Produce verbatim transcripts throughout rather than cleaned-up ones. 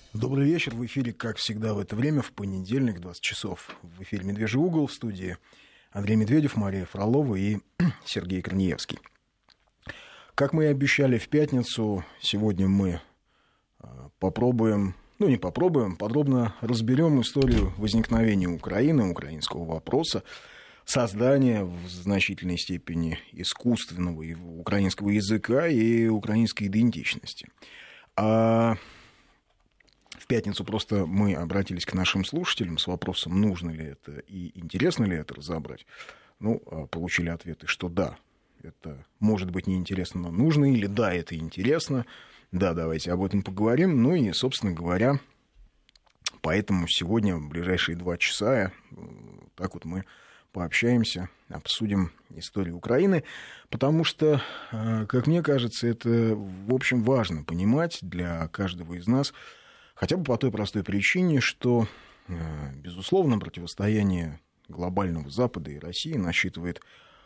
Добрый вечер. В эфире, как всегда, в это время, в понедельник, двадцать часов. В эфире «Медвежий угол», в студии Андрей Медведев, Мария Фролова и Сергей Корнеевский. Как мы и обещали в пятницу, сегодня мы попробуем, ну не попробуем, подробно разберем историю возникновения Украины, украинского вопроса, создания в значительной степени искусственного украинского языка и украинской идентичности. А в пятницу просто мы обратились к нашим слушателям с вопросом, нужно ли это и интересно ли это разобрать. Ну, получили ответы, что да, это может быть неинтересно, но нужно, или да, это интересно, да, давайте об этом поговорим. Ну и, собственно говоря, поэтому сегодня, в ближайшие два часа, так вот мы пообщаемся, обсудим историю Украины, потому что, как мне кажется, это, в общем, важно понимать для каждого из нас, хотя бы по той простой причине, что, безусловно, противостояние глобального Запада и России насчитывает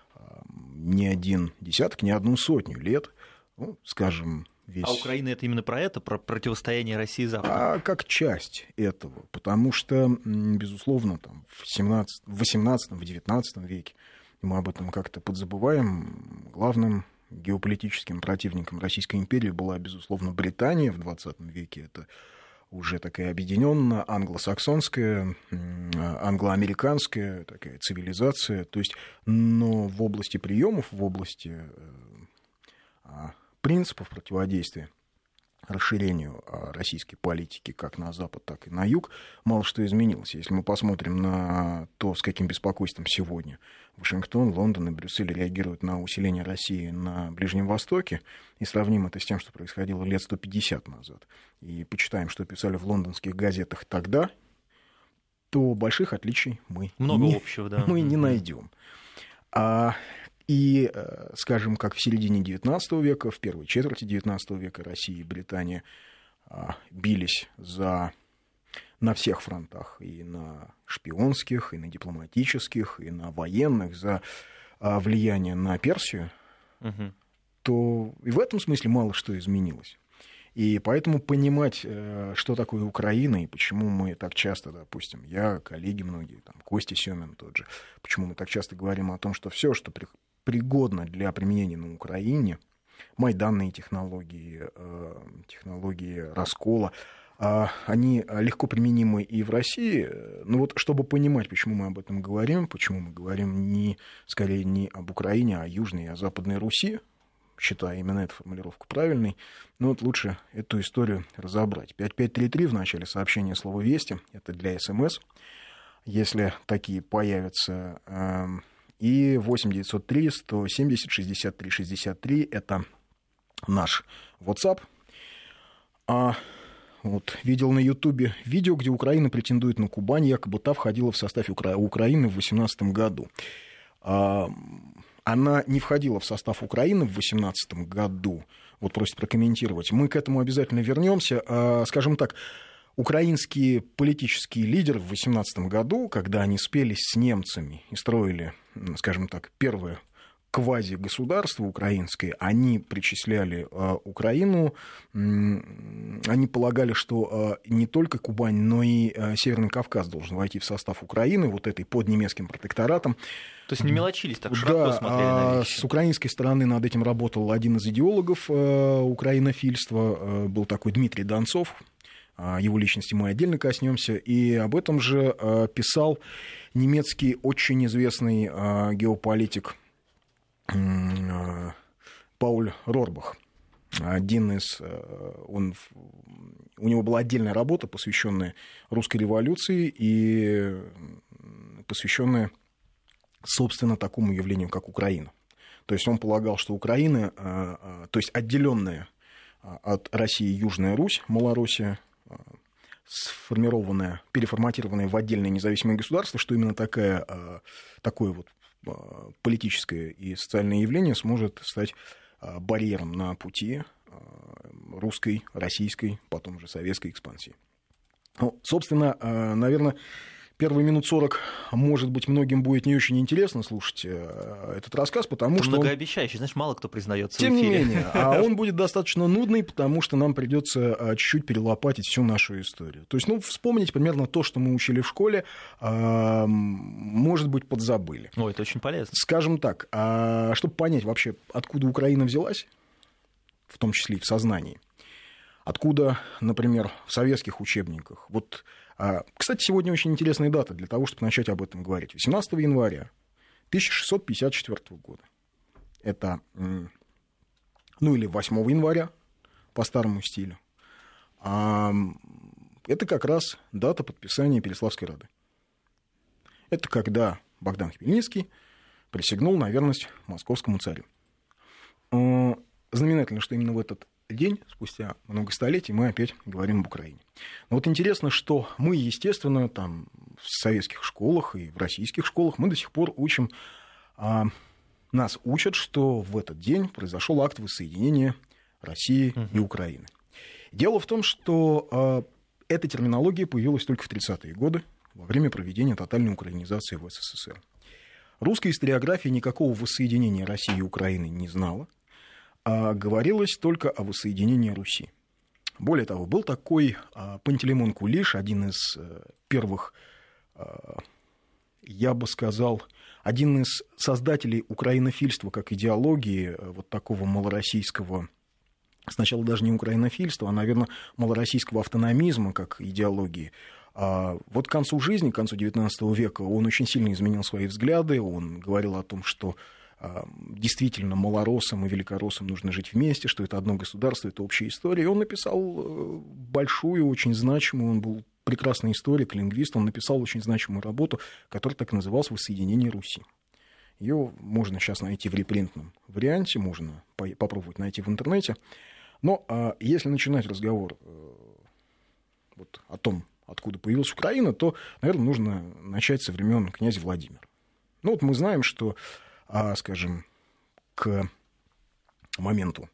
не один десяток, не одну сотню лет, ну, скажем, весь... А Украина — это именно про это, про противостояние России и Запада? А как часть этого, потому что, безусловно, там, в семнадцатом, в восемнадцатом, в девятнадцатом веке, мы об этом как-то подзабываем, главным геополитическим противником Российской империи была, безусловно, Британия. В двадцатом веке это уже такая объединенная англосаксонская, англоамериканская такая цивилизация. То есть, но в области приемов, в области принципов противодействия расширению российской политики как на запад, так и на юг, мало что изменилось. Если мы посмотрим на то, с каким беспокойством сегодня Вашингтон, Лондон и Брюссель реагируют на усиление России на Ближнем Востоке, и сравним это с тем, что происходило лет сто пятьдесят назад, и почитаем, что писали в лондонских газетах тогда, то больших отличий мы, Много не, общего, да. мы не найдем. А, и, скажем, как в середине девятнадцатого века, в первой четверти девятнадцатого века Россия и Британия бились за... на всех фронтах, и на шпионских, и на дипломатических, и на военных, за влияние на Персию, угу. то и в этом смысле мало что изменилось. И поэтому понимать, что такое Украина, и почему мы так часто, допустим, я, коллеги многие, там, Костя Семин тот же, почему мы так часто говорим о том, что все, что пригодно для применения на Украине, майданные технологии, технологии раскола, они легко применимы и в России. Но вот чтобы понимать, почему мы об этом говорим, почему мы говорим не, скорее не об Украине, а о Южной и о Западной Руси, считаю именно эту формулировку правильной, но вот лучше эту историю разобрать. пять пять три три в начале сообщения слова «Вести», это для СМС, если такие появятся, и восемь девятьсот три сто семьдесят шестьдесят три шестьдесят три, это наш WhatsApp. А вот видел на Ютубе видео, где Украина претендует на Кубань, якобы та входила в состав Укра... Украины в восемнадцатом году. А... Она не входила в состав Украины в восемнадцатом году. Вот просят прокомментировать. Мы к этому обязательно вернемся. А, скажем так, украинские политические лидеры в восемнадцатом году, когда они спелись с немцами и строили, скажем так, первое квазигосударство украинское, они причисляли э, Украину, э, они полагали, что э, не только Кубань, но и э, Северный Кавказ должен войти в состав Украины, вот этой под немецким протекторатом. То есть не мелочились, так широко да, смотрели на вещи. С украинской стороны над этим работал один из идеологов э, украинофильства, э, был такой Дмитрий Донцов. Его личности мы отдельно коснемся, и об этом же э, писал немецкий очень известный э, геополитик Пауль Рорбах. Один из, он, у него была отдельная работа, посвященная русской революции и посвященная, собственно, такому явлению, как Украина. То есть он полагал, что Украина, то есть отделенная от России Южная Русь, Малороссия, сформированная, переформатированная в отдельное независимое государство, что именно такая, такое вот политическое и социальное явление сможет стать барьером на пути русской, российской, потом же советской экспансии. Ну, собственно, наверное, первые минут сорок, может быть, многим будет не очень интересно слушать этот рассказ, потому Это что... многообещающий, знаешь, мало кто признается Тем в эфире. не менее, а он будет достаточно нудный, потому что нам придется чуть-чуть перелопатить всю нашу историю. То есть, ну, вспомнить примерно то, что мы учили в школе, может быть, подзабыли. Ой, это очень полезно. Скажем так, чтобы понять вообще, откуда Украина взялась, в том числе и в сознании, откуда, например, в советских учебниках. Вот, кстати, сегодня очень интересная дата для того, чтобы начать об этом говорить. восемнадцатого января тысяча шестьсот пятьдесят четвёртого года. Это, ну, или восьмого января по старому стилю. Это как раз дата подписания Переяславской Рады. Это когда Богдан Хмельницкий присягнул на верность московскому царю. Знаменательно, что именно в этот день, спустя много столетий, мы опять говорим об Украине. Но вот интересно, что мы, естественно, там в советских школах и в российских школах мы до сих пор учим, а, нас учат, что в этот день произошел акт воссоединения России и Украины. Дело в том, что а, эта терминология появилась только в тридцатые годы, во время проведения тотальной украинизации в СССР. Русская историография никакого воссоединения России и Украины не знала. А говорилось только о воссоединении Руси. Более того, был такой а, Пантелеймон Кулиш, один из а, первых, а, я бы сказал, один из создателей украинофильства как идеологии, а, вот такого малороссийского, сначала даже не украинофильства, а, наверное, малороссийского автономизма как идеологии. А вот к концу жизни, к концу девятнадцатого века, он очень сильно изменил свои взгляды, он говорил о том, что действительно малороссам и великороссам нужно жить вместе, что это одно государство, это общая история. И он написал большую, очень значимую, он был прекрасный историк, лингвист, он написал очень значимую работу, которая так и называлась «Воссоединение Руси». Ее можно сейчас найти в репринтном варианте, можно попробовать найти в интернете. Но если начинать разговор вот о том, откуда появилась Украина, то, наверное, нужно начать со времен князя Владимира. Ну вот мы знаем, что А, скажем, к моменту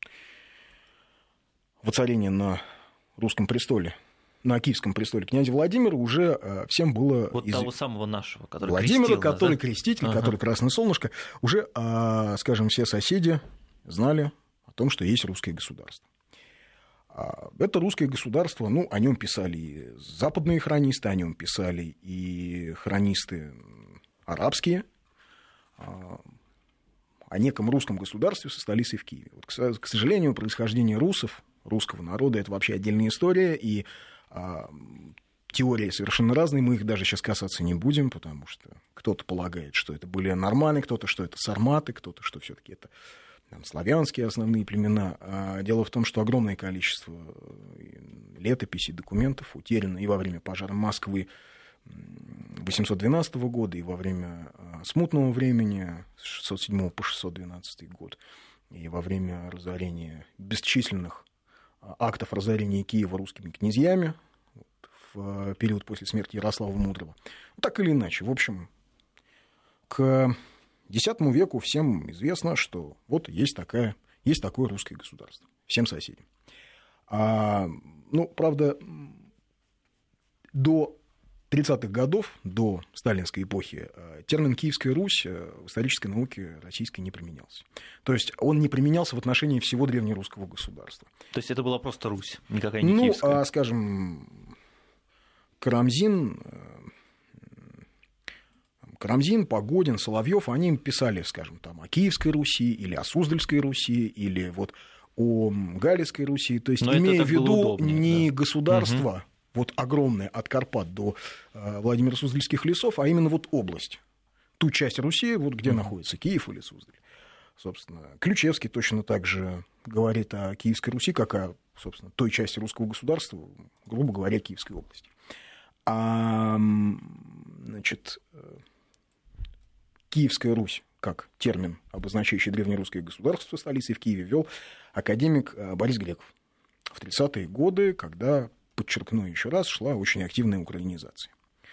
воцарения на русском престоле, на Киевском престоле князя Владимира уже а, всем было... Вот из... того самого нашего, который Владимира, крестил нас, который да? креститель, ага. который Красное Солнышко, уже, а, скажем, все соседи знали о том, что есть русское государство. А, это русское государство, ну, о нем писали и западные хронисты, о нем писали и хронисты арабские, о неком русском государстве со столицей в Киеве. Вот, к сожалению, происхождение русов, русского народа, это вообще отдельная история, и а, теории совершенно разные, мы их даже сейчас касаться не будем, потому что кто-то полагает, что это были норманы, кто-то, что это сарматы, кто-то, что все-таки это там, славянские основные племена. А дело в том, что огромное количество летописей, документов утеряно и во время пожара Москвы восемьсот двенадцатого года, и во время смутного времени с шестьсот седьмого по шестьсот двенадцатый год, и во время разорения бесчисленных актов разорения Киева русскими князьями в период после смерти Ярослава Мудрого. Так или иначе, в общем, к десятому веку всем известно, что вот есть, такая, есть такое русское государство, всем соседям. А, ну, правда, до тридцатых годов, до сталинской эпохи, термин «Киевская Русь» в исторической науке российской не применялся. То есть он не применялся в отношении всего древнерусского государства. То есть это была просто Русь, никакая не ну, киевская? Ну, а, скажем, Карамзин, Карамзин, Погодин, Соловьев, они писали, скажем, там, о Киевской Руси или о Суздальской Руси, или вот о Галицкой Руси. То есть, но имея в виду удобнее, не да. государство... Угу. Вот огромная от Карпат до э, Владимиро-Суздальских лесов, а именно вот область, ту часть Руси, вот где mm-hmm. находится Киев или Суздаль. Собственно, Ключевский точно так же говорит о Киевской Руси, как о, собственно, той части русского государства, грубо говоря, Киевской области. А, значит, Киевская Русь, как термин, обозначающий древнерусское государство, столицей в Киеве, ввел академик Борис Греков в тридцатые годы, когда, подчеркну еще раз, шла очень активная украинизация.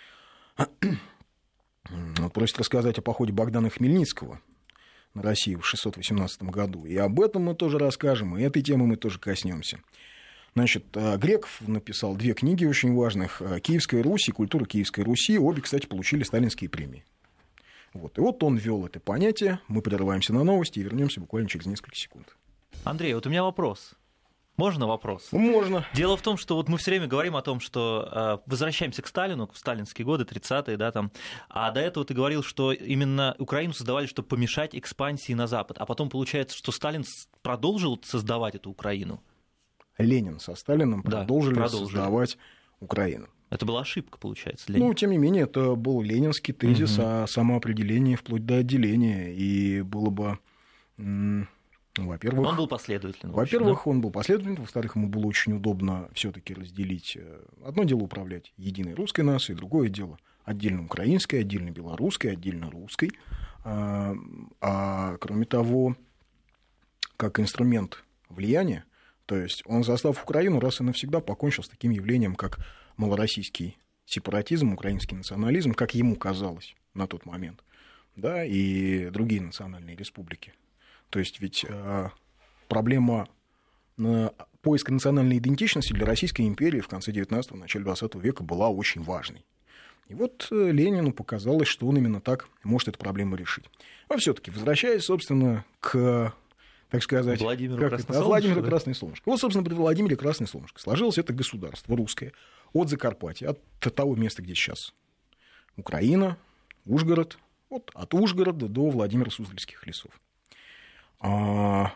Вот просит рассказать о походе Богдана Хмельницкого на Россию в шестьсот восемнадцатом году. И об этом мы тоже расскажем, и этой темы мы тоже коснемся. Значит, Греков написал две книги очень важных: «Киевская Русь» и «Культура Киевской Руси». Обе, кстати, получили сталинские премии. Вот. И вот он ввел это понятие. Мы прерываемся на новости и вернемся буквально через несколько секунд. Андрей, вот у меня вопрос. Можно вопрос? Можно. Дело в том, что вот мы все время говорим о том, что э, возвращаемся к Сталину, в сталинские годы, тридцатые, да, там, а до этого ты говорил, что именно Украину создавали, чтобы помешать экспансии на Запад, а потом получается, что Сталин продолжил создавать эту Украину. Ленин со Сталином да, продолжили, продолжили создавать Украину. Это была ошибка, получается, Ленин. Ну, тем не менее, это был ленинский тезис угу. о самоопределении вплоть до отделения, и было бы... М- Во-первых, он был последовательным. Во-первых, общем, да? он был последовательным, во-вторых, ему было очень удобно все-таки разделить. Одно дело управлять единой русской нацией, другое дело отдельно украинской, отдельно белорусской, отдельно русской. А, а кроме того, как инструмент влияния, то есть он, застав Украину, раз и навсегда покончил с таким явлением, как малороссийский сепаратизм, украинский национализм, как ему казалось на тот момент, да, и другие национальные республики. То есть ведь э, проблема э, поиска национальной идентичности для Российской империи в конце девятнадцатого, начале двадцатого века была очень важной. И вот э, Ленину показалось, что он именно так может эту проблему решить. Но все-таки, возвращаясь, собственно, к, так сказать, Владимиру как Красносолнышко, это, Владимиру да? Красносолнышко. Вот, собственно, при Владимире Красносолнышко сложилось это государство русское от Закарпатья, от того места, где сейчас Украина, Ужгород, вот от Ужгорода до Владимиро-Суздальских лесов. Он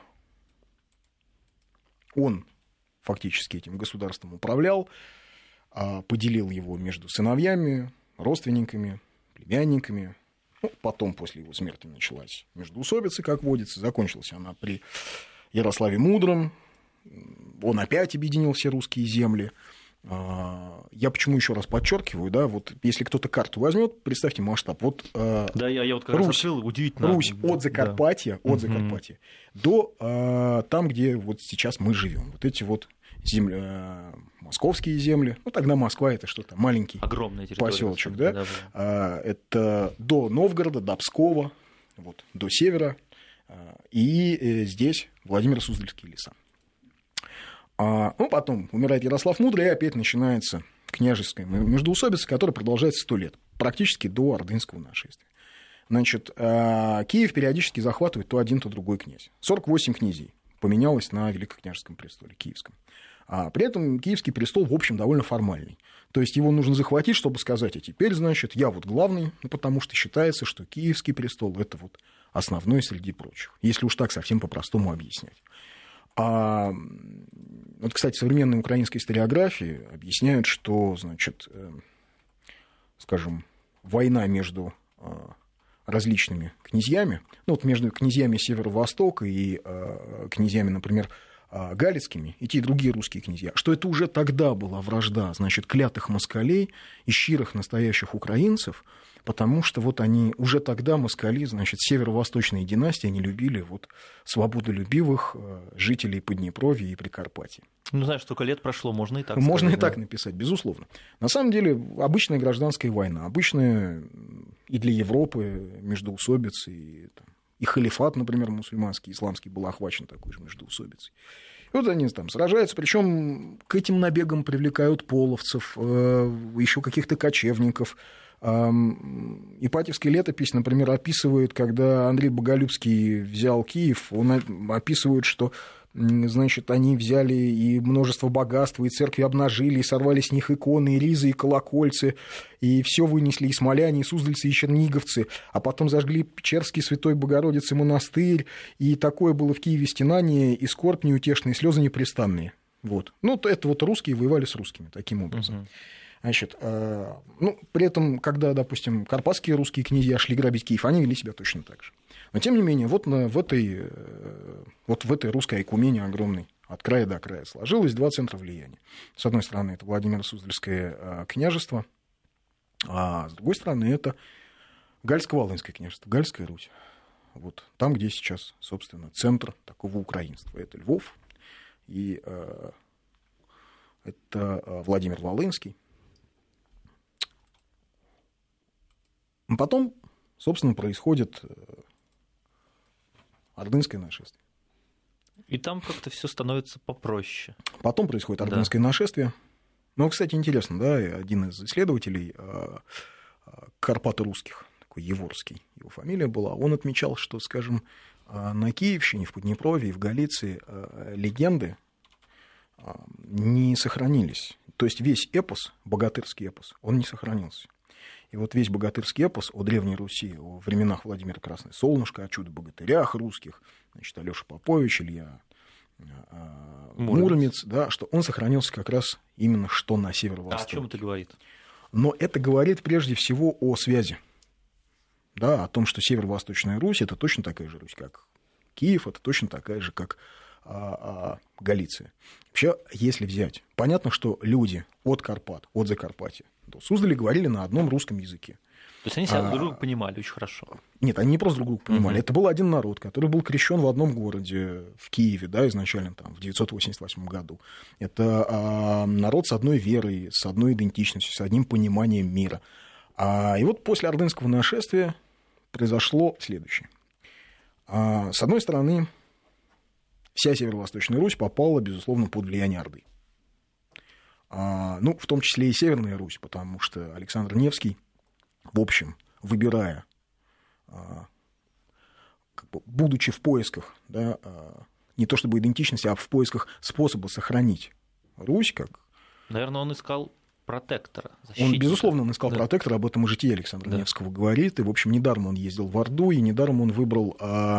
фактически этим государством управлял, поделил его между сыновьями, родственниками, племянниками. Ну, потом, после его смерти, началась междоусобица, как водится. Закончилась она при Ярославе Мудром. Он опять объединил все русские земли. Я почему еще раз подчеркиваю, да, вот если кто-то карту возьмет, представьте масштаб. Вот, да, я, я вот как Русь, раз открыл, удивительно. Русь от Закарпатья, да. от Закарпатья угу. до а, там, где вот сейчас мы живем. Вот эти вот земли, а, московские земли. Ну, тогда Москва это что-то маленький поселочек, да? Да, а, это до Новгорода, до Пскова, вот, до севера. А, и э, здесь Владимиро-Суздальские леса. А, ну, потом умирает Ярослав Мудрый, и опять начинается княжеская междоусобица, которая продолжается сто лет, практически до ордынского нашествия. Значит, Киев периодически захватывает то один, то другой князь. сорок восемь князей поменялось на Великокняжеском престоле киевском. А при этом киевский престол, в общем, довольно формальный. То есть его нужно захватить, чтобы сказать, а теперь, значит, я вот главный, ну, потому что считается, что киевский престол – это вот основной среди прочих, если уж так совсем по-простому объяснять. А вот, кстати, современные украинские историографии объясняют, что, значит, э, скажем, война между э, различными князьями, ну вот между князьями Северо-Востока и э, князьями, например, э, галицкими, и те и другие русские князья, что это уже тогда была вражда, значит, клятых москалей и щирых настоящих украинцев, потому что вот они уже тогда, москали, значит, северо-восточные династии, они любили вот свободолюбивых жителей Поднепровья и Прикарпатья. Ну, знаешь, столько лет прошло, можно и так Можно сказать, и да. так написать, безусловно. На самом деле, обычная гражданская война, обычная и для Европы междоусобица, и, там, и халифат, например, мусульманский, исламский, был охвачен такой же междоусобицей. И вот они там сражаются, причем к этим набегам привлекают половцев, еще каких-то кочевников. Ипатьевская летопись, например, описывает, когда Андрей Боголюбский взял Киев, он описывает, что, значит, они взяли и множество богатства, и церкви обнажили, и сорвали с них иконы, и ризы, и колокольцы, и все вынесли, и смоляне, и суздальцы, и черниговцы, а потом зажгли Печерский Святой Богородицы монастырь, и такое было в Киеве стенание, и скорбь неутешная, и слезы непрестанные. Вот. Ну, это вот русские воевали с русскими таким образом. Uh-huh. Значит, ну, при этом, когда, допустим, карпатские русские князья шли грабить Киев, они вели себя точно так же. Но, тем не менее, вот, на, в, этой, вот в этой русской айкумене огромной, от края до края, сложилось два центра влияния. С одной стороны, это Владимиро-Суздальское княжество, а с другой стороны, это Гальско-Волынское княжество, Гальская Русь. Вот там, где сейчас, собственно, центр такого украинства. Это Львов, и это Владимир Волынский. Потом, собственно, происходит ордынское нашествие. И там как-то все становится попроще. Потом происходит ордынское да. нашествие. Ну, кстати, интересно, да, один из исследователей Карпат русских, такой Еворский, его фамилия была, он отмечал, что, скажем, на Киевщине, в Поднепровье и в Галиции легенды не сохранились. То есть весь эпос, богатырский эпос, он не сохранился. И вот весь богатырский эпос о Древней Руси, о временах Владимира Красное Солнышко, о чудо-богатырях русских, значит, Алёша Попович, Илья Муромец, Муромец, да, что он сохранился как раз именно что на северо-востоке. А о чем это говорит? Но это говорит прежде всего о связи. Да, о том, что северо-восточная Русь — это точно такая же Русь, как Киев, это точно такая же, как а, а, Галиция. Вообще, если взять, понятно, что люди от Карпат, от Закарпатья до Суздаля говорили на одном русском языке. То есть они себя а, друг друга понимали очень хорошо. Нет, они не просто друг друга понимали. Угу. Это был один народ, который был крещен в одном городе, в Киеве, да, изначально там, в девятьсот восемьдесят восьмом году. Это а, народ с одной верой, с одной идентичностью, с одним пониманием мира. А, и вот после ордынского нашествия произошло следующее. А, с одной стороны, вся Северо-Восточная Русь попала, безусловно, под влияние Орды. А, ну, в том числе и Северная Русь, потому что Александр Невский, в общем, выбирая, а, как бы, будучи в поисках, да, а, не то чтобы идентичности, а в поисках способа сохранить Русь, как... Наверное, он искал протектора, защитника. Он, безусловно, он искал да. протектора, об этом и житие Александра да. Невского говорит, и, в общем, недаром он ездил в Орду, и недаром он выбрал... А,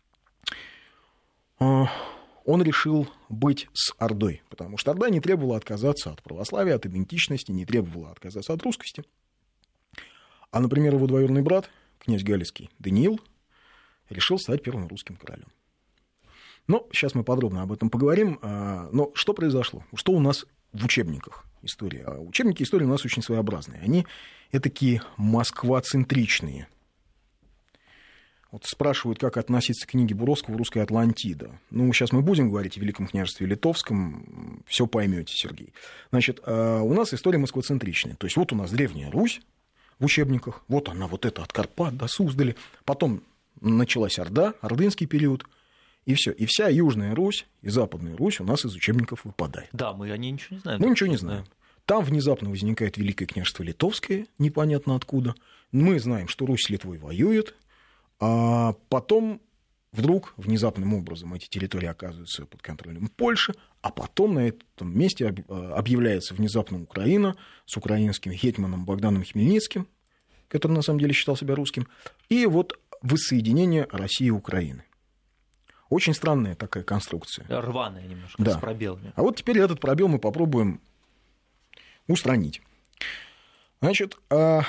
а, он решил быть с Ордой, потому что Орда не требовала отказаться от православия, от идентичности, не требовала отказаться от русскости. А, например, его двоюродный брат, князь Галицкий Даниил, решил стать первым русским королем. Но сейчас мы подробно об этом поговорим. Но что произошло? Что у нас в учебниках истории? А учебники истории у нас очень своеобразные. Они этакие москвоцентричные. Вот спрашивают, как относиться к книге Буровского «Русская Атлантида». Ну, сейчас мы будем говорить о Великом княжестве Литовском, все поймете, Сергей. Значит, у нас история москвоцентричная. То есть вот у нас Древняя Русь в учебниках, вот она, вот это от Карпат до Суздаля. Потом началась Орда, ордынский период, и все. И вся Южная Русь и Западная Русь у нас из учебников выпадает. Да, мы о ней ничего не знаем. Мы ничего не знаем. Там внезапно возникает Великое княжество Литовское, непонятно откуда. Мы знаем, что Русь с Литвой воюет. А потом вдруг внезапным образом эти территории оказываются под контролем Польши, а потом на этом месте объявляется внезапно Украина с украинским гетьманом Богданом Хмельницким, который на самом деле считал себя русским, и вот воссоединение России и Украины. Очень странная такая конструкция. Рваная немножко, да. С пробелами. А вот теперь этот пробел мы попробуем устранить. Значит,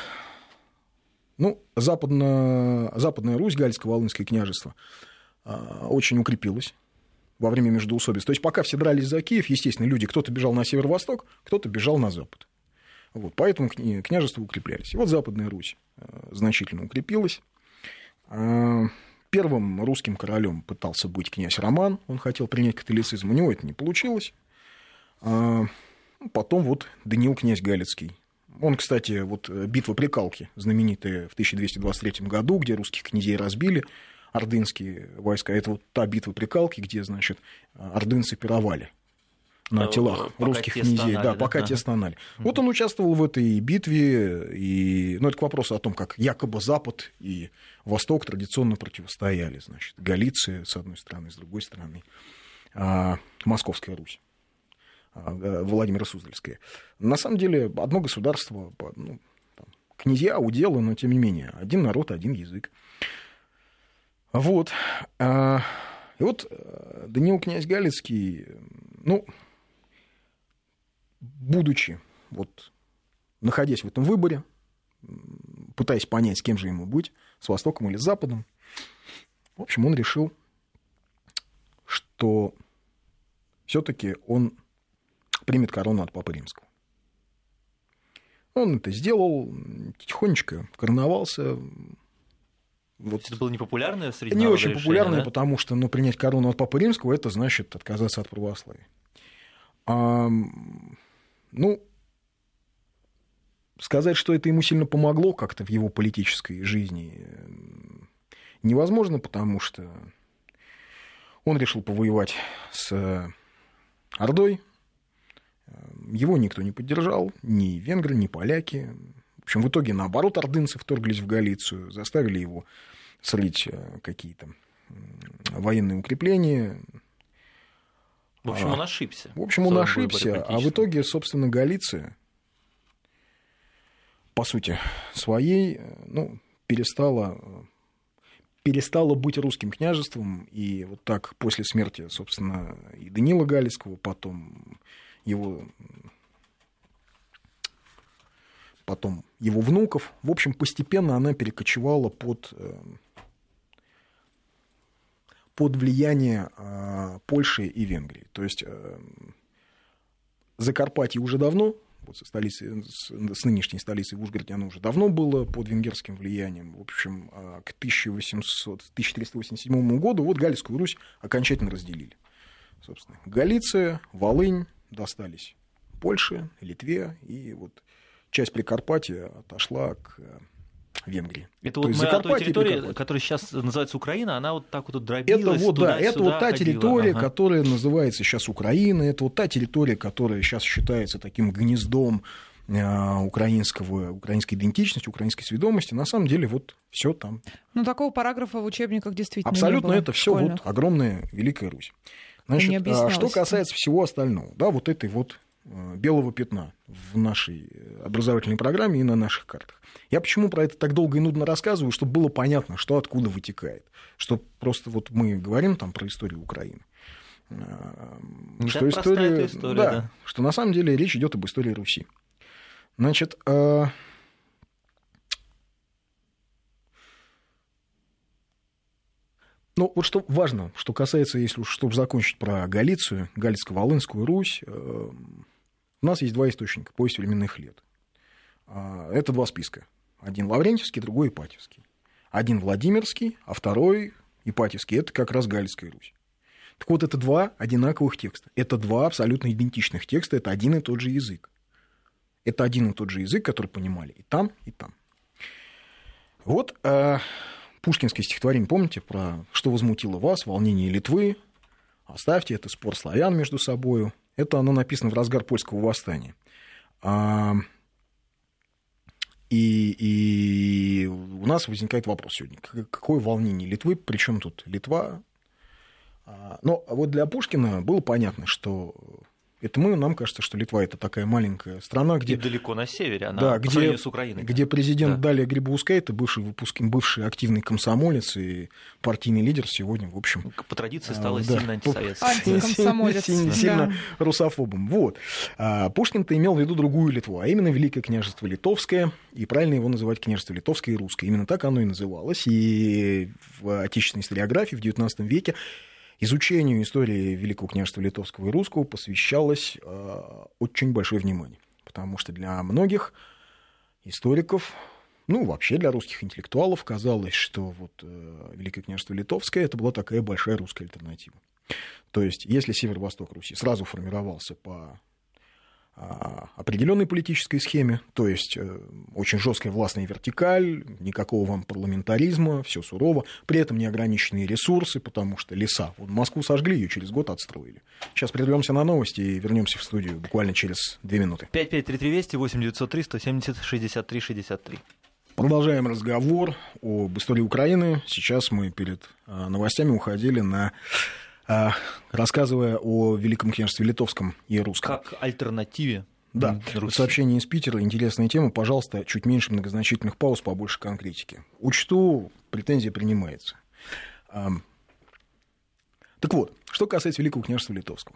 ну, Западно... Западная Русь, Галицко-Волынское княжество, очень укрепилась во время междоусобиц. То есть пока все дрались за Киев, естественно, люди, кто-то бежал на северо-восток, кто-то бежал на запад. Вот, поэтому княжества укреплялись. И вот Западная Русь значительно укрепилась. Первым русским королем пытался быть князь Роман, он хотел принять католицизм, у него это не получилось. Потом вот Даниил князь Галицкий. Он, кстати, вот битва при Калке, знаменитая в тысяча двести двадцать третьем году, где русских князей разбили, ордынские войска, это вот та битва при Калке, где, значит, ордынцы пировали на телах пока русских князей, стонали, да, пока да? те стонали. Угу. Вот он участвовал в этой битве, и, ну, это к вопросу о том, как якобы Запад и Восток традиционно противостояли, значит, Галиция с одной стороны, с другой стороны, Московская Русь, Владимира Суздальская. На самом деле, одно государство, ну, там, князья, уделы, но тем не менее, один народ, один язык. Вот. И вот Даниил князь Галицкий, ну, будучи, вот, находясь в этом выборе, пытаясь понять, с кем же ему быть, с Востоком или с Западом, в общем, он решил, что все-таки он примет корону от Папы Римского. Он это сделал, тихонечко короновался. Вот. Это было непопулярное среди Не народа очень решение, популярное, да? Потому что, ну, принять корону от Папы Римского, это значит отказаться от православия. А, ну, сказать, что это ему сильно помогло как-то в его политической жизни, невозможно, потому что Он решил повоевать с Ордой. Его никто не поддержал, ни венгры, ни поляки. В общем, в итоге, наоборот, ордынцы вторглись в Галицию, заставили его срыть какие-то военные укрепления. В общем, он ошибся. В общем, он ошибся, а в итоге, собственно, Галиция, по сути своей, ну, перестала... перестало быть русским княжеством, и вот так после смерти, собственно, и Даниила Галицкого, потом его, потом его внуков, в общем, постепенно она перекочевала под, под влияние Польши и Венгрии. То есть Закарпатье уже давно, вот со столицей, с нынешней столицей в Ужгороде, оно уже давно было под венгерским влиянием. В общем, к тысяча триста восемьдесят седьмому году вот Галицкую Русь окончательно разделили. Собственно, Галиция, Волынь достались Польше, Литве, и вот часть Прикарпатья отошла к Венгрии. Это То вот есть мы о той территории, которая сейчас называется Украина, она вот так вот дробилась. Это вот, да, это вот та ходила. территория, Ага. которая называется сейчас Украина, это вот та территория, которая сейчас считается таким гнездом украинского, украинской идентичности, украинской сведомости. На самом деле вот все там. Ну, такого параграфа в учебниках действительно абсолютно не было. Это все вот огромная Великая Русь. Значит, что касается всего остального, да, вот этой вот белого пятна в нашей образовательной программе и на наших картах. Я почему про это так долго и нудно рассказываю, чтобы было понятно, что откуда вытекает. Что просто вот мы говорим там про историю Украины. Не что так история, простая эта история, да, да. Что на самом деле речь идет об истории Руси. Значит, ну вот что важно, что касается, если уж, чтобы закончить про Галицию, Галицко-Волынскую Русь, у нас есть два источника, повесть временных лет. Это два списка. Один Лаврентьевский, другой Ипатьевский. Один Владимирский, а второй Ипатьевский. Это как раз Галицкая Русь. Так вот, это два одинаковых текста. Это два абсолютно идентичных текста, это один и тот же язык. Это один и тот же язык, который понимали и там, и там. Вот э, пушкинское стихотворение, помните, про «Что возмутило вас, волнение Литвы? Оставьте, это спор славян между собою». Это оно написано в разгар польского восстания. А, и, и у нас возникает вопрос сегодня. Какое волнение Литвы? Причем тут Литва? А, но вот для Пушкина было понятно, что... Это мы, нам кажется, что Литва — это такая маленькая страна, где... И далеко на севере, она да, по где, сравнению с Украиной. Где президент да. Далия Грибоускайте, бывший, выпуск... бывший активный комсомолец и партийный лидер, сегодня, в общем... По традиции стала а, сильно да, антисоветской. Антикомсомолец. Сильно, сильно русофобом. Вот. А Пушкин-то имел в виду другую Литву, а именно Великое княжество Литовское, и правильно его называть княжество Литовское и Русское. Именно так оно и называлось, и в отечественной историографии в девятнадцатом веке изучению истории Великого княжества Литовского и Русского посвящалось э, очень большое внимание, потому что для многих историков, ну, вообще для русских интеллектуалов казалось, что вот э, Великое княжество Литовское — это была такая большая русская альтернатива. То есть, если северо-восток Руси сразу формировался по определенной политической схеме, то есть очень жесткая властная вертикаль, никакого вам парламентаризма, все сурово, при этом неограниченные ресурсы, потому что леса. Вот Москву сожгли, ее через год отстроили. Сейчас прервемся на новости и вернемся в студию буквально через две минуты. пять пять три три Вести, восемь девятьсот три сто семьдесят шестьдесят три шестьдесят три. Продолжаем разговор об истории Украины. Сейчас мы перед новостями уходили на... рассказывая о Великом княжестве Литовском и Русском. Как альтернативе. Да, сообщение из Питера, интересная тема, пожалуйста, чуть меньше многозначительных пауз, побольше конкретики. Учту, претензия принимается. Так вот, что касается Великого княжества Литовского.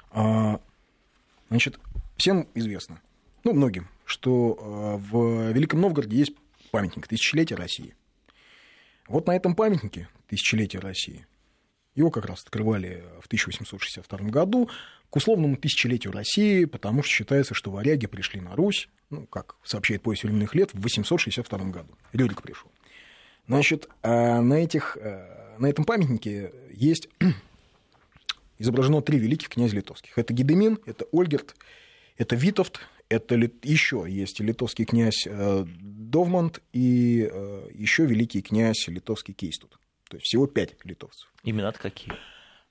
Значит, всем известно, ну, многим, что в Великом Новгороде есть памятник тысячелетия России. Вот на этом памятнике тысячелетия России его как раз открывали в тысяча восемьсот шестьдесят втором году к условному тысячелетию России, потому что считается, что варяги пришли на Русь, ну, как сообщает повесть временных лет, в восемьсот шестьдесят втором году. Рюрик пришел. Значит, на, этих, на этом памятнике есть изображено три великих князя литовских. Это Гедемин, это Ольгерт, это Витовт, это еще есть литовский князь Довмант и еще великий князь литовский Кейстут. То есть всего пять литовцев. Имена-то какие?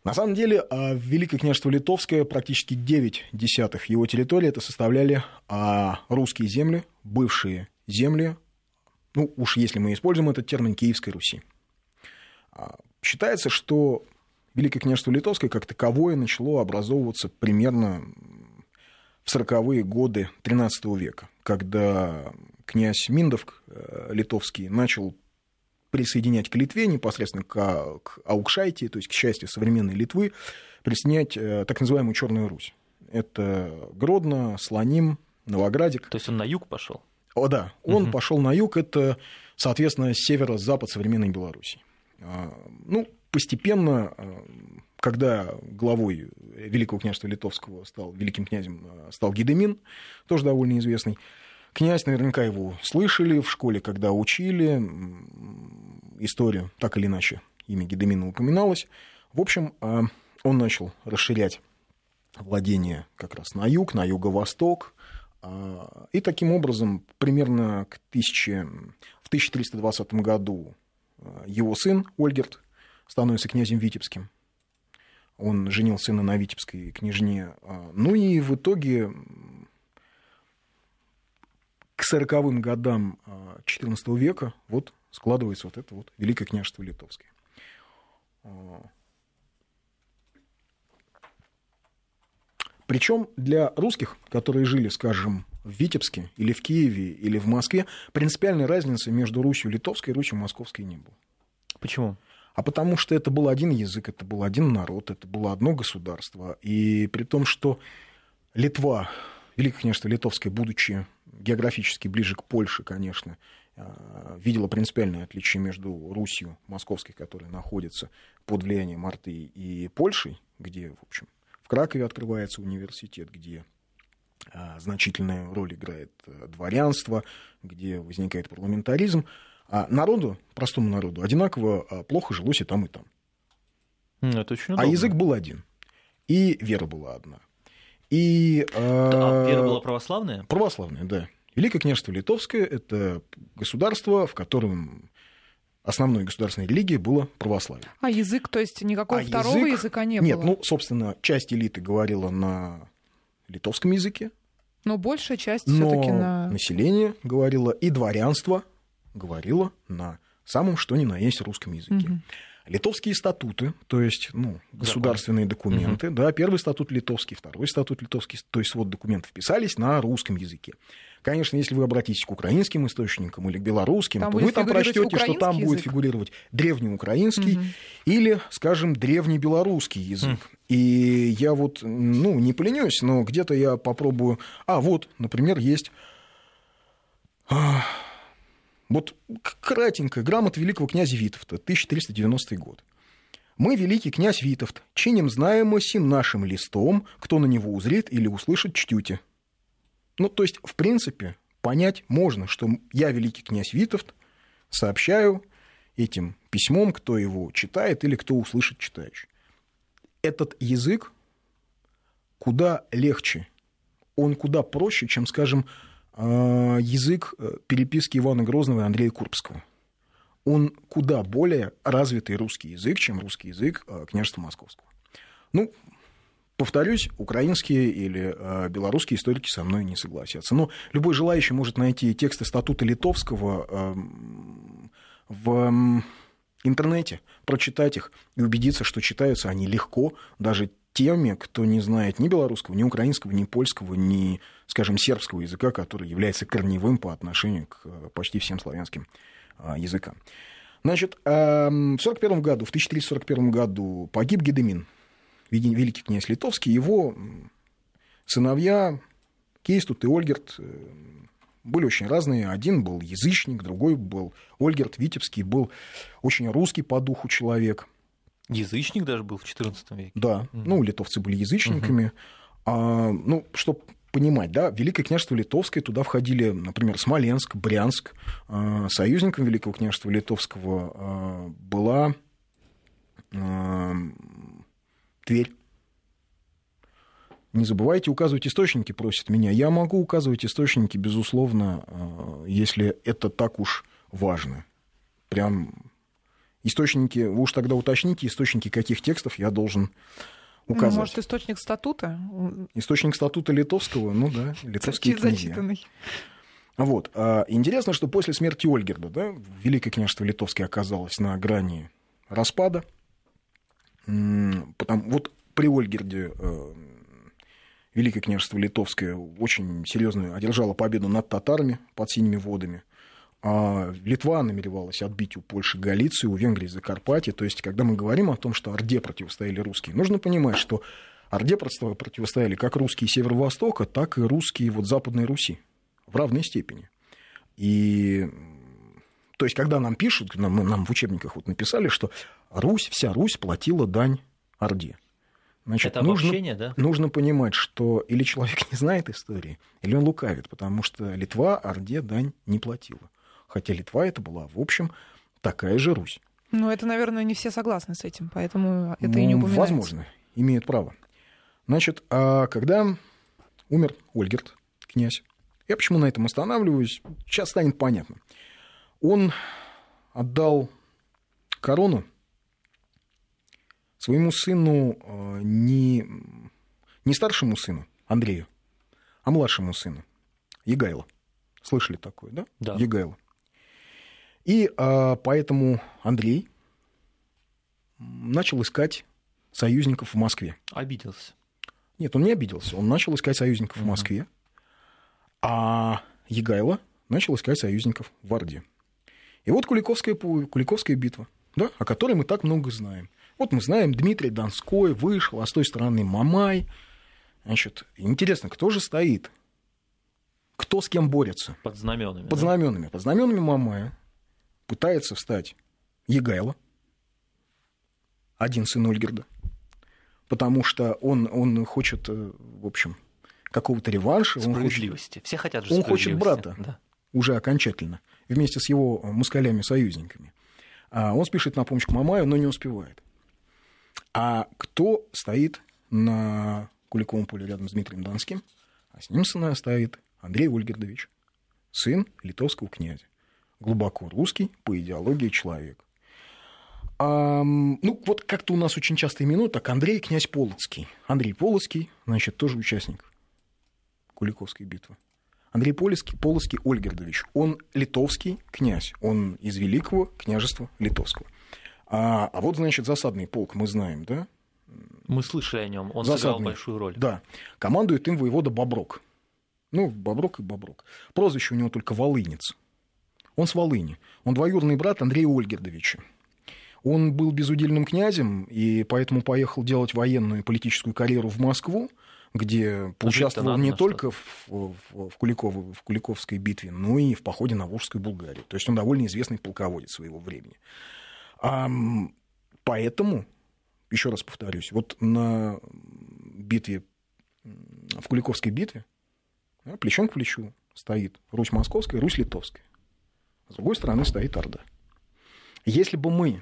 На самом деле, Великое княжество Литовское, практически девять десятых его территории, это составляли русские земли, бывшие земли, ну уж если мы используем этот термин, Киевской Руси. Считается, что Великое княжество Литовское как таковое начало образовываться примерно в сороковые годы тринадцатого века, когда князь Миндовк литовский начал присоединять к Литве, непосредственно к, к Аукшайтии, то есть к части современной Литвы, присоединять так называемую Черную Русь. Это Гродно, Слоним, Новоградик. То есть он на юг пошел? О, да, он угу. пошел на юг, это, соответственно, северо-запад современной Белоруссии. Ну, постепенно, когда главой Великого княжества Литовского стал, великим князем стал Гедемин, тоже довольно известный, князь, наверняка его слышали в школе, когда учили историю, так или иначе, имя Гедемина упоминалось. В общем, он начал расширять владение как раз на юг, на юго-восток, и таким образом примерно к тысяче, в тысяча триста двадцатом году его сын Ольгерт становится князем Витебским. Он женил сына на витебской княжне. Ну и в итоге к сороковым годам четырнадцатого века вот складывается вот это вот Великое княжество Литовское. Причем для русских, которые жили, скажем, в Витебске или в Киеве или в Москве, принципиальной разницы между Русью Литовской и Русью Московской не было. Почему? А потому что это был один язык, это был один народ, это было одно государство. И при том, что Литва, Великое княжество Литовское, будучи географически ближе к Польше, конечно, видела принципиальное отличие между Русью Московской, которая находится под влиянием Орды, и Польшей, где, в общем, в Кракове открывается университет, где значительную роль играет дворянство, где возникает парламентаризм. А народу, простому народу, одинаково плохо жилось и там, и там. Это очень удобно. А язык был один. И вера была одна. И, а вера была православная? Православная, да. Великое княжество Литовское – это государство, в котором основной государственной религией было православие. А язык, то есть никакого а второго язык... языка не Нет, было? Нет, ну, собственно, часть элиты говорила на литовском языке. Но большая часть но все-таки на... население говорило, и дворянство говорило на самом что ни на есть русском языке. Угу. Литовские статуты, то есть ну, государственные Закон. документы, угу. да, первый статут литовский, второй статут литовский, то есть свод документов писались на русском языке. Конечно, если вы обратитесь к украинским источникам или к белорусским, там то вы там прочтете, что там язык. будет фигурировать древнеукраинский угу. или, скажем, древнебелорусский язык. Угу. И я вот, ну, не поленюсь, но где-то я попробую... А, вот, например, есть... Вот кратенькая грамота великого князя Витовта, тысяча триста девяностый год. «Мы, великий князь Витовт, чиним знаемо сим нашим листом, кто на него узрит или услышит, чтюте». Ну, то есть, в принципе, понять можно, что я, великий князь Витовт, сообщаю этим письмом, кто его читает или кто услышит читающий. Этот язык куда легче, он куда проще, чем, скажем, язык переписки Ивана Грозного и Андрея Курбского. Он куда более развитый русский язык, чем русский язык княжества Московского. Ну, повторюсь, украинские или белорусские историки со мной не согласятся. Но любой желающий может найти тексты статута Литовского в интернете, прочитать их и убедиться, что читаются они легко, даже теми, кто не знает ни белорусского, ни украинского, ни польского, ни, скажем, сербского языка, который является корневым по отношению к почти всем славянским языкам. Значит, в сорок первом году, в тысяча триста сорок первом году погиб Гедемин, великий князь Литовский. Его сыновья Кейстут и Ольгерт были очень разные. Один был язычник, другой был Ольгерт Витебский, был очень русский по духу человек. Язычник даже был в четырнадцатом веке? Да, угу. ну, литовцы были язычниками. Угу. А, ну, чтобы понимать, да, Великое княжество Литовское, туда входили, например, Смоленск, Брянск. А, союзником Великого княжества Литовского а, была а, Тверь. Не забывайте указывать источники, просят меня. Я могу указывать источники, безусловно, а, если это так уж важно. Прям... Источники, вы уж тогда уточните, источники каких текстов я должен указать. Может, источник статута? Источник статута литовского, ну да, литовские князья. Зачитанный. Вот. Интересно, что после смерти Ольгерда, да, Великое княжество Литовское оказалось на грани распада. Потому, вот при Ольгерде Великое княжество Литовское очень серьезно одержало победу над татарами под Синими водами. А Литва намеревалась отбить у Польши Галицию, у Венгрии Закарпатье. То есть, когда мы говорим о том, что Орде противостояли русские, нужно понимать, что Орде противостояли как русские Северо-Востока, так и русские вот Западной Руси в равной степени. И то есть, когда нам пишут, нам, нам в учебниках вот написали, что Русь, вся Русь платила дань Орде. Значит, это обобщение, нужно, да? Нужно понимать, что или человек не знает истории, или он лукавит, потому что Литва Орде дань не платила. Хотя Литва это была, в общем, такая же Русь. Ну, это, наверное, не все согласны с этим, поэтому это ну, и не упоминается. Возможно, имеют право. Значит, а когда умер Ольгерд, князь, я почему на этом останавливаюсь, сейчас станет понятно. Он отдал корону своему сыну, не, не старшему сыну Андрею, а младшему сыну Егайло. Слышали такое, да? Да. Егайло. И а, поэтому Андрей начал искать союзников в Москве. Обиделся. Нет, он не обиделся. Он начал искать союзников в Москве, а Егайло начал искать союзников в Орде. И вот Куликовская, Куликовская битва, да, о которой мы так много знаем. Вот мы знаем, Дмитрий Донской вышел, а с той стороны Мамай. Значит, интересно, кто же стоит? Кто с кем борется? Под знаменами. Под да? знаменами. Под знаменами Мамая пытается встать Егайло, один сын Ольгерда, потому что он, он хочет, в общем, какого-то реванша. Справедливости. Он хочет, Все хотят же он справедливости. хочет брата, да. Уже окончательно, вместе с его москалями-союзниками. Он спешит на помощь к Мамаю, но не успевает. А кто стоит на Куликовом поле рядом с Дмитрием Донским? А с ним стоит Андрей Ольгердович, сын литовского князя. Глубоко русский, по идеологии человек. А, ну, вот как-то у нас очень часто именуют так Андрей князь Полоцкий. Андрей Полоцкий, значит, тоже участник Куликовской битвы. Андрей Полоцкий, Полоцкий Ольгердович. Он литовский князь. Он из Великого княжества Литовского. А, а вот, значит, засадный полк, мы знаем, да? Мы слышали о нем. Он засадный, сыграл большую роль. Да. Командует им воевода Боброк. Ну, Боброк и Боброк. Прозвище у него только Волынец. Он с Волыни. Он двоюродный брат Андрея Ольгердовича. Он был безудельным князем, и поэтому поехал делать военную и политическую карьеру в Москву, где поучаствовал не только в, в, в, Куликово, в Куликовской битве, но и в походе на Волжскую Булгарию. То есть он довольно известный полководец своего времени. А, поэтому, еще раз повторюсь, вот на битве, в Куликовской битве, да, плечом к плечу стоит Русь Московская, Русь Литовская. С другой стороны стоит Орда. Если бы мы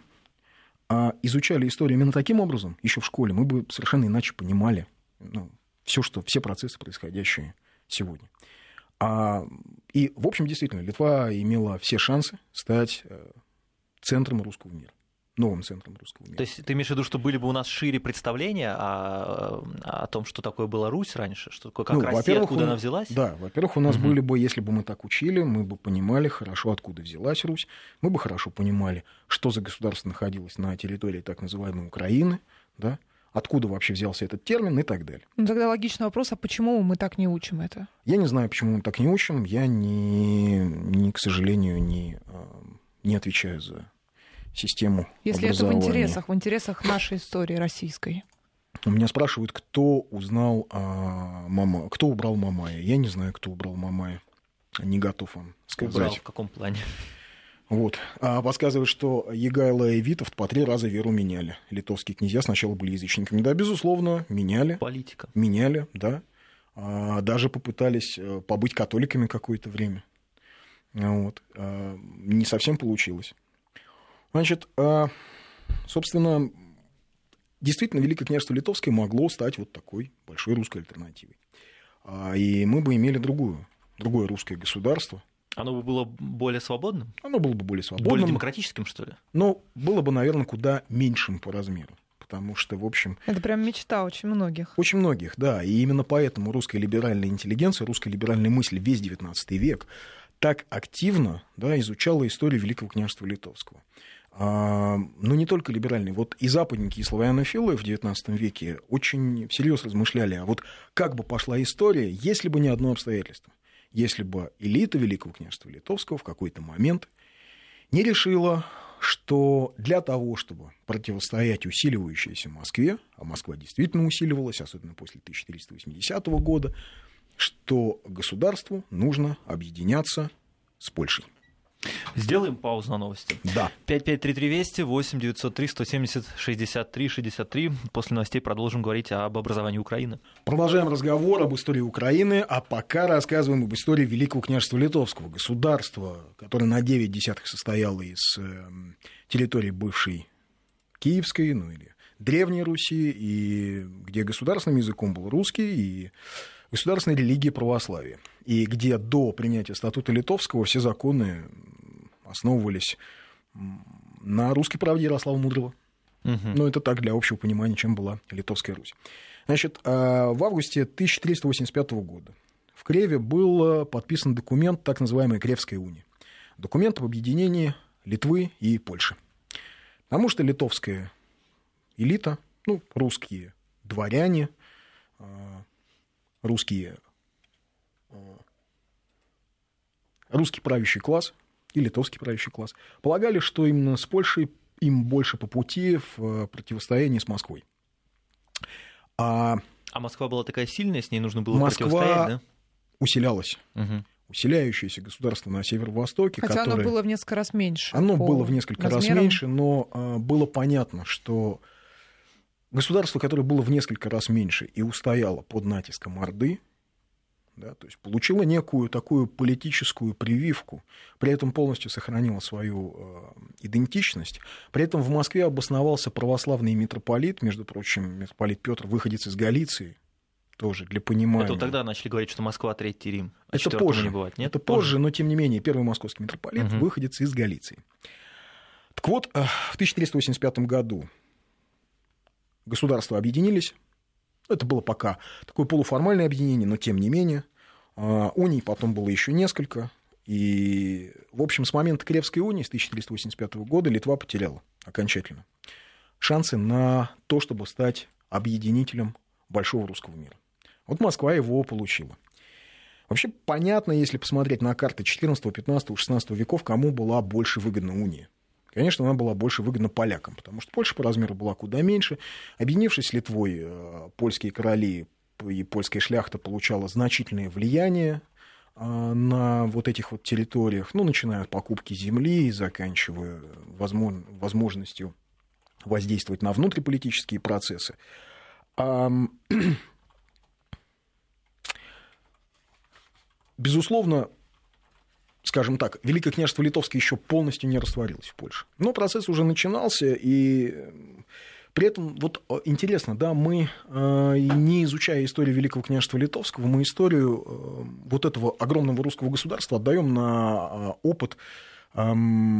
а, изучали историю именно таким образом, еще в школе, мы бы совершенно иначе понимали, ну, все, что, все процессы, происходящие сегодня. А, и, в общем, действительно, Литва имела все шансы стать центром русского мира. Новым центром русского мира. То есть ты имеешь в виду, что были бы у нас шире представления о, о том, что такое была Русь раньше, что такое как ну, Россия, откуда у... она взялась? Да, во-первых, у нас угу. были бы, если бы мы так учили, мы бы понимали хорошо, откуда взялась Русь, мы бы хорошо понимали, что за государство находилось на территории так называемой Украины, да, откуда вообще взялся этот термин и так далее. Ну, тогда логичный вопрос, а почему мы так не учим это? Я не знаю, почему мы так не учим, я, не, не, к сожалению, не, не отвечаю за систему Если образования. это в интересах, в интересах нашей истории российской. У меня спрашивают, кто узнал а, мама, кто убрал Мамая. Я не знаю, кто убрал Мамая. Не готов вам сказать. Убрал в каком плане? Вот. А подсказывают, что Егайло и Витовт по три раза веру меняли. Литовские князья сначала были язычниками. Да, безусловно, меняли. Политика. Меняли, да. А, даже попытались побыть католиками какое-то время. Вот. А, не совсем получилось. Значит, собственно, действительно, Великое княжество Литовское могло стать вот такой большой русской альтернативой. И мы бы имели другую, другое русское государство, Оно бы было более свободным? Оно было бы более свободным. Более демократическим, что ли? Но было бы, наверное, куда меньшим по размеру. Потому что, в общем... Это прям мечта очень многих. Очень многих, да. И именно поэтому русская либеральная интеллигенция, русская либеральная мысль весь девятнадцатый век так активно, да, изучала историю Великого княжества Литовского. А, но не только либеральные. Вот и западники, и славянофилы в девятнадцатом веке очень всерьез размышляли, а вот как бы пошла история, если бы не одно обстоятельство. Если бы элита Великого княжества Литовского в какой-то момент не решила, что для того, чтобы противостоять усиливающейся Москве, а Москва действительно усиливалась, особенно после тысяча четыреста восьмидесятого года, что государству нужно объединяться с Польшей. Сделаем паузу на новости. Да. пять пять три три Вести, восемь девятьсот три сто семьдесят шестьдесят три шестьдесят три. После новостей продолжим говорить об образовании Украины. Продолжаем разговор об истории Украины, а пока рассказываем об истории Великого княжества Литовского, государства, которое на девять десятых состояло из территории бывшей Киевской, ну или Древней Руси, и где государственным языком был русский, и государственной религии православие, и где до принятия статута Литовского все законы основывались на русской правде Ярослава Мудрого. Угу. Но это так, для общего понимания, чем была Литовская Русь. Значит, в августе тысяча триста восемьдесят пятого года в Креве был подписан документ, так называемая Кревская уния. Документ об объединении Литвы и Польши. Потому что литовская элита, ну, русские дворяне, русские, русский правящий класс и литовский правящий класс полагали, что именно с Польшей им больше по пути в противостоянии с Москвой. А, а Москва была такая сильная, с ней нужно было Москва противостоять, да? усилялась. Угу. Усиляющееся государство на северо-востоке. Хотя которое... оно было в несколько раз меньше. Оно было в несколько размерам. раз меньше, но а, было понятно, что государство, которое было в несколько раз меньше и устояло под натиском Орды, да, то есть получило некую такую политическую прививку, при этом полностью сохранило свою э, идентичность. При этом в Москве обосновался православный митрополит, между прочим, митрополит Петр, выходец из Галиции, тоже для понимания. Это вот тогда начали говорить, что Москва Третий Рим, а это позже, не бывает, нет? Это позже, но тем не менее, первый московский митрополит, угу. выходец из Галиции. Так вот, в тысяча триста восемьдесят пятом году государства объединились. Это было пока такое полуформальное объединение, но тем не менее. Уний потом было еще несколько. И, в общем, с момента Кревской унии, с тысяча триста восемьдесят пятого года, Литва потеряла окончательно шансы на то, чтобы стать объединителем большого русского мира. Вот Москва его получила. Вообще понятно, если посмотреть на карты четырнадцатого, пятнадцатого, шестнадцатого веков, кому была больше выгодна уния. Конечно, она была больше выгодна полякам, потому что Польша по размеру была куда меньше. Объединившись с Литвой, польские короли и польская шляхта получала значительное влияние на вот этих вот территориях, ну, начиная от покупки земли и заканчивая возможностью воздействовать на внутриполитические процессы. Безусловно, скажем так, Великое княжество Литовское еще полностью не растворилось в Польше. Но процесс уже начинался, и при этом, вот интересно, да, мы, не изучая историю Великого княжества Литовского, мы историю вот этого огромного русского государства отдаем на опыт, на,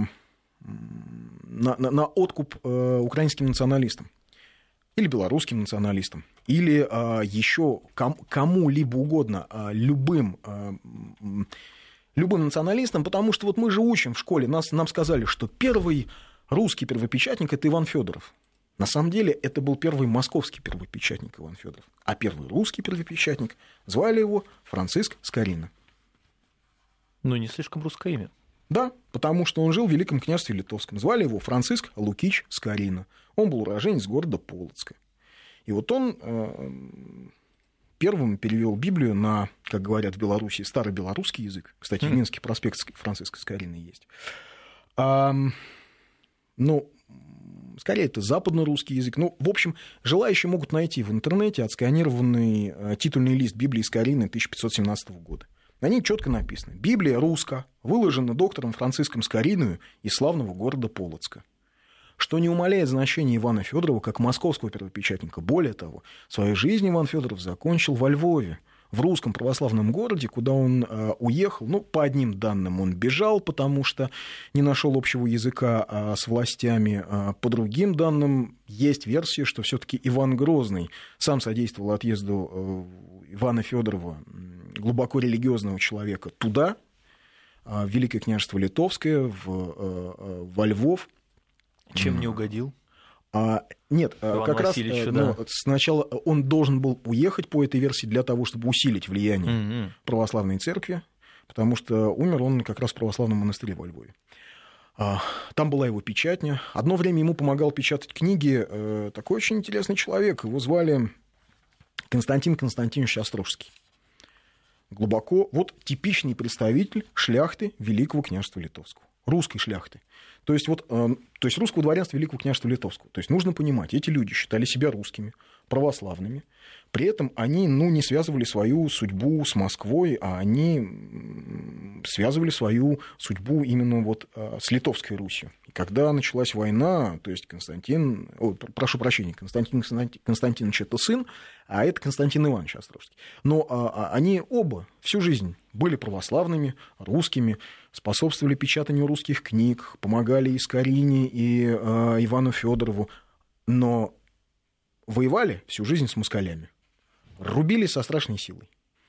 на, на откуп украинским националистам. Или белорусским националистам, или а, еще ком, кому-либо угодно, а, любым, а, любым националистам, потому что вот мы же учим в школе, нас, нам сказали, что первый русский первопечатник – это Иван Федоров. На самом деле это был первый московский первопечатник Иван Федоров, а первый русский первопечатник звали его Франциск Скорина. Ну, не слишком русское имя. Да, потому что он жил в Великом княжестве Литовском. Звали его Франциск Лукич Скорина. Он был уроженец города Полоцка. И вот он э, первым перевел Библию на, как говорят в Беларуси, старобелорусский язык. Кстати, в Минске проспект Франциска Скорины есть. А, ну, скорее, это западно-русский язык. Ну, в общем, желающие могут найти в интернете отсканированный э, титульный лист Библии Скорины тысяча пятьсот семнадцатого года. На ней четко написано: «Библия русско, выложена доктором Франциском Скориною из славного города Полоцка». Что не умаляет значения Ивана Федорова как московского первопечатника. Более того, свою жизнь Иван Федоров закончил во Львове, в русском православном городе, куда он э, уехал. Ну, по одним данным он бежал, потому что не нашел общего языка э, с властями. Э, по другим данным есть версия, что все-таки Иван Грозный сам содействовал отъезду э, Ивана Федорова, глубоко религиозного человека, туда, э, в Великое княжество Литовское, в, э, во Львов. Чем не угодил? А, нет, Иван как раз да. ну, сначала он должен был уехать по этой версии для того, чтобы усилить влияние mm-hmm. православной церкви, потому что умер он как раз в православном монастыре во Львове. А, там была его печатня. Одно время ему помогал печатать книги э, такой очень интересный человек. Его звали Константин Константинович Острожский. Глубоко, вот типичный представитель шляхты Великого княжества Литовского, русской шляхты. То есть, вот, э, то есть русского дворянства Великого княжества Литовского. То есть нужно понимать, эти люди считали себя русскими, православными. При этом они ну, не связывали свою судьбу с Москвой, а они связывали свою судьбу именно вот с Литовской Русью. И когда началась война, то есть Константин, о, прошу прощения, Константин Константинович это сын, а это Константин Иванович Острожский. Но а, они оба всю жизнь были православными, русскими, способствовали печатанию русских книг, помогали и Скорине, и а, Ивану Федорову, но воевали всю жизнь с москалями. Рубили со страшной силой.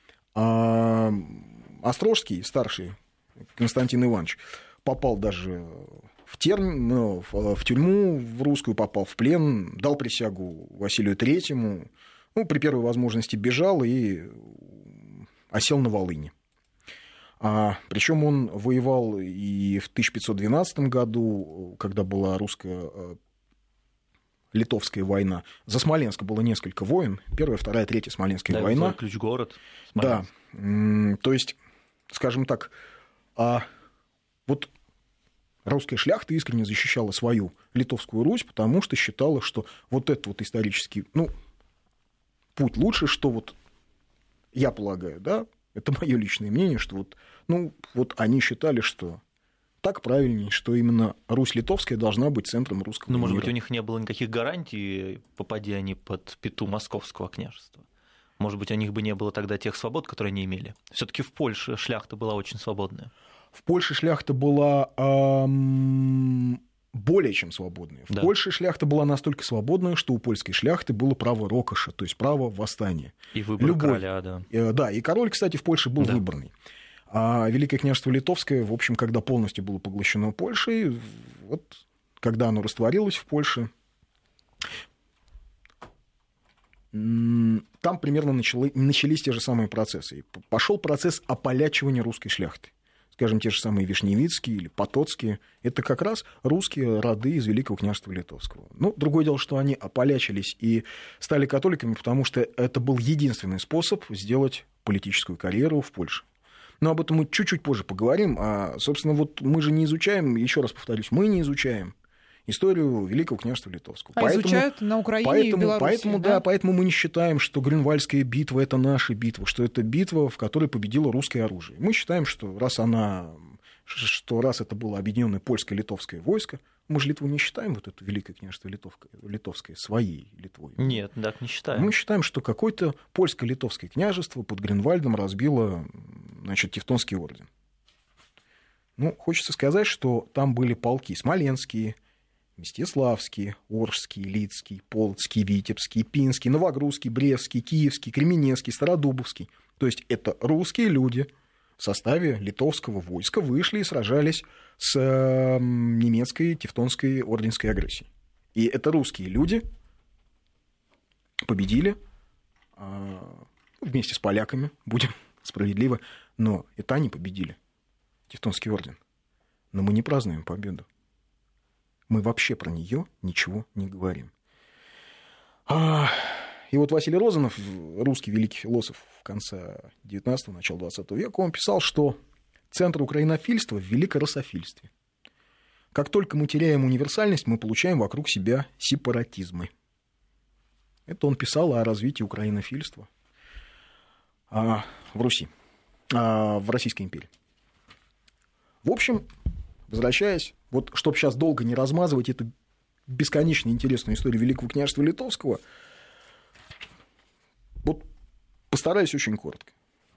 А Острожский, старший Константин Иванович, попал даже в, терм... ну, в тюрьму в русскую, попал в плен, дал присягу Василию Третьему, ну, при первой возможности бежал и осел на Волыни. А, причем он воевал и в тысяча пятьсот двенадцатом году, когда была русская Литовская война. За Смоленск было несколько войн. Первая, вторая, третья Смоленская да, война. Ключ-город. Да. То есть, скажем так, а вот русская шляхта искренне защищала свою Литовскую Русь, потому что считала, что вот этот вот исторический, ну, путь лучше, что вот я полагаю, да, это мое личное мнение, что вот, ну, вот они считали, что так правильнее, что именно Русь Литовская должна быть центром русского мира. Ну, мира. может быть, у них не было никаких гарантий, попадя они под пяту Московского княжества. Может быть, у них бы не было тогда тех свобод, которые они имели. Все-таки в Польше шляхта была очень свободная. В Польше шляхта была эм, более чем свободная. В да. Польше шляхта была настолько свободная, что у польской шляхты было право рокоша, то есть право восстания. И выбор Любой, короля, да. Э, да, и король, кстати, в Польше был да. выборный. А Великое княжество Литовское, в общем, когда полностью было поглощено Польшей, вот когда оно растворилось в Польше, там примерно начали, начались те же самые процессы. Пошел процесс ополячивания русской шляхты. Скажем, те же самые Вишневицкие или Потоцкие. Это как раз русские роды из Великого княжества Литовского. Ну, другое дело, что они ополячились и стали католиками, потому что это был единственный способ сделать политическую карьеру в Польше. Но об этом мы чуть-чуть позже поговорим. А, собственно, вот мы же не изучаем, еще раз повторюсь, мы не изучаем историю Великого княжества Литовского. А поэтому, изучают на Украине поэтому, и в Беларуси, поэтому, да? да, поэтому мы не считаем, что Грюнвальдская битва – это наша битва, что это битва, в которой победило русское оружие. Мы считаем, что раз, она, что раз это было объединенное польско-литовское войско, мы же Литву не считаем, вот это Великое княжество Литовское, Литовское своей Литвой. Нет, так не считаем. Мы считаем, что какое-то польско-литовское княжество под Грюнвальдом разбило, значит, Тевтонский орден. Ну, хочется сказать, что там были полки смоленские, Мстиславский, Оршский, Лидский, Полоцкий, Витебский, Пинский, Новогрудский, Брестский, Киевский, Кременецкий, Стародубовский. То есть это русские люди в составе литовского войска вышли и сражались с немецкой тевтонской орденской агрессией. И это русские люди победили вместе с поляками, будем справедливы, но это они победили Тевтонский орден. Но мы не празднуем победу. Мы вообще про нее ничего не говорим. И вот Василий Розанов, русский великий философ в конце девятнадцатого, начала двадцатого века, он писал, что центр украинофильства в великороссофильстве. Как только мы теряем универсальность, мы получаем вокруг себя сепаратизмы. Это он писал о развитии украинофильства в Руси, в Российской империи. В общем, возвращаясь, вот чтобы сейчас долго не размазывать эту бесконечно интересную историю Великого княжества Литовского, вот Постараюсь очень коротко.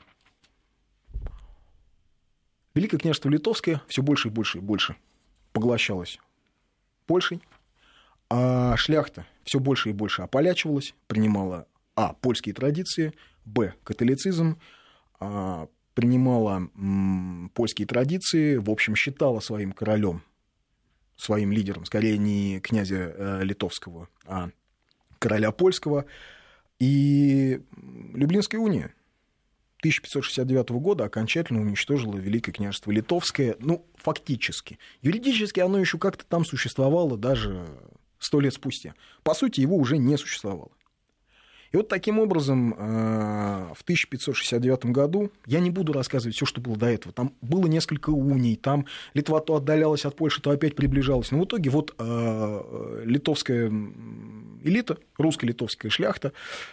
Великое княжество Литовское все больше и больше и больше поглощалось Польшей, а шляхта все больше и больше ополячивалась, принимала а. польские традиции, б. католицизм, а, принимала м, польские традиции, в общем, считала своим королем, своим лидером, скорее не князя э, Литовского, а короля польского. И Люблинская уния тысяча пятьсот шестьдесят девятого года окончательно уничтожила Великое княжество Литовское, ну, фактически. Юридически оно еще как-то там существовало даже сто лет спустя. По сути, его уже не существовало. И вот таким образом в тысяча пятьсот шестьдесят девятом году, я не буду рассказывать все, что было до этого, там было несколько уний, там Литва то отдалялась от Польши, то опять приближалась, но в итоге вот литовская элита, русско-литовская шляхта,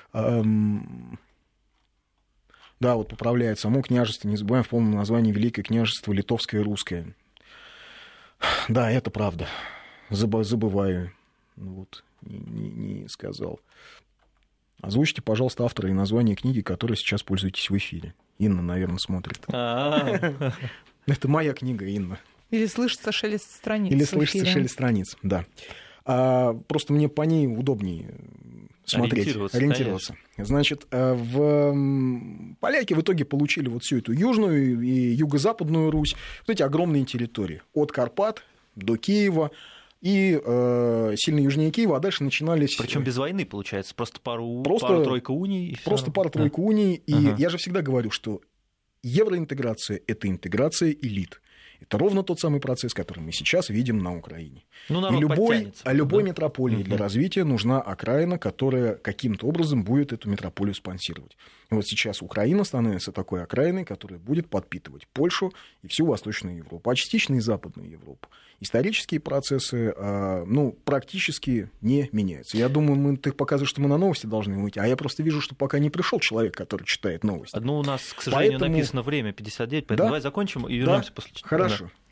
да, вот поправляет само княжество, не забываем в полном названии Великое княжество Литовское и Русское. Да, это правда, забываю, вот, не, не, не сказал. Озвучьте, пожалуйста, автора и название книги, которой сейчас пользуетесь в эфире. Инна, наверное, смотрит. Это моя книга, Инна. Или слышится шелест страниц. Или слышится шелест страниц, да. Просто мне по ней удобнее смотреть, ориентироваться. ориентироваться. Значит, в... поляки в итоге получили вот всю эту южную и юго-западную Русь, вот эти огромные территории, от Карпат до Киева, и э, сильно южнее Киева, а дальше начинались... Причем без войны, получается, просто пару, просто, пару-тройка уний. И просто пара-тройка а. уний. И ага. я же всегда говорю, что евроинтеграция – это интеграция элит. Это ровно тот самый процесс, который мы сейчас видим на Украине. Ну, народ и любой, а любой да? метрополии угу. для развития нужна окраина, которая каким-то образом будет эту метрополию спонсировать. И вот сейчас Украина становится такой окраиной, которая будет подпитывать Польшу и всю Восточную Европу, а частично и Западную Европу. Исторические процессы ну, практически не меняются. Я думаю, мы, ты показываешь, что мы на новости должны выйти, а я просто вижу, что пока не пришел человек, который читает новости. Ну, у нас, к сожалению, поэтому... написано время пятьдесят девять, поэтому да? давай закончим и вернемся да? после... Хорошо. Да.